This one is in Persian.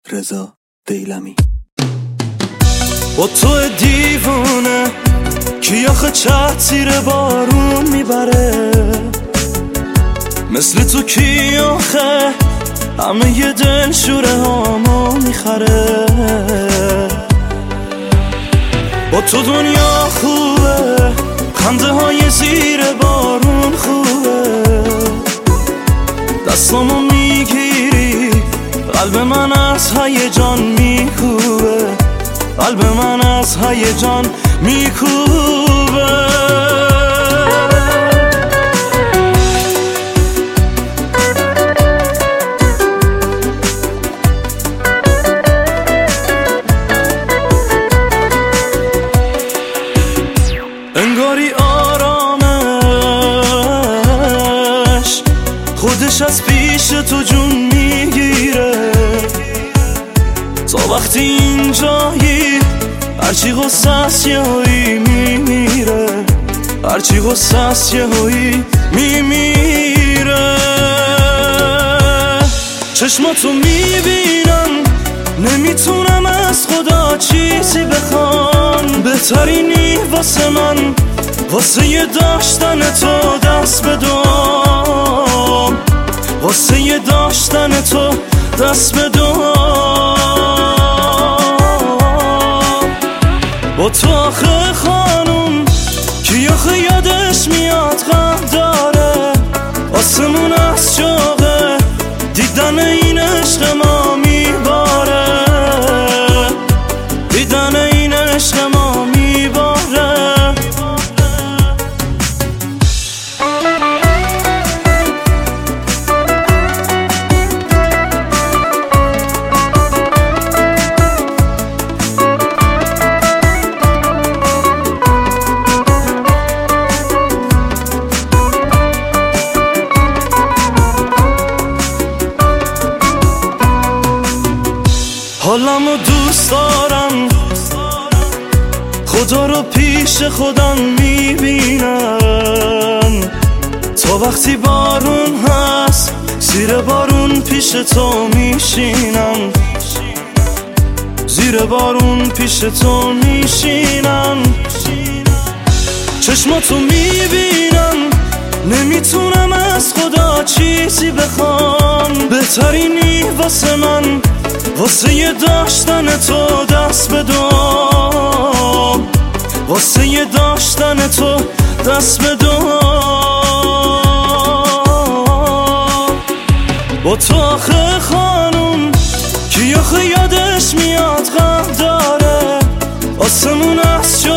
رضا دیلمی. با تو دیوونه کی آخه چت زیر بارون میبره، مثل تو کی آخه همه ی دل شوره هامو میخره. با تو دنیا خوبه، خنده های زیر بارون خوبه، دستامو میگیری قلب من از هیجان میکوبه، قلب من از هیجان میکوبه. انگاری آرامش خودش از پیش تو جون میگیره. تا وقتی اینجایی هرچی غصه است یهویی میمیره، هرچی غصه است یهویی میمیره. چشماتو میبینم نمیتونم از خدا چیزی بخوام، بهترینی واسه من واسه ی داشتن تو دست بدم، واسه ی داشتن تو دست بدم. با تو آخه خانم کی آخه یادش میاد غم داره، آسمون از شوقه دیدن این عشق ما میباره، دیدن این عشق ما میباره. حالمو دوست دارم، خدا رو پیش خودم میبینم. تا وقتی بارون هست زیر بارون پیش تو میشینم، زیر بارون پیش تو میشینم. چشماتو میبینم نمیتونم از خدا چیزی بخوام، بهترینی واسه من واسه ی داشتن تو دست بدم، واسه ی داشتن تو دست بدم. با تو آخه خانم کی آخه یادش میاد غم داره، آسمون از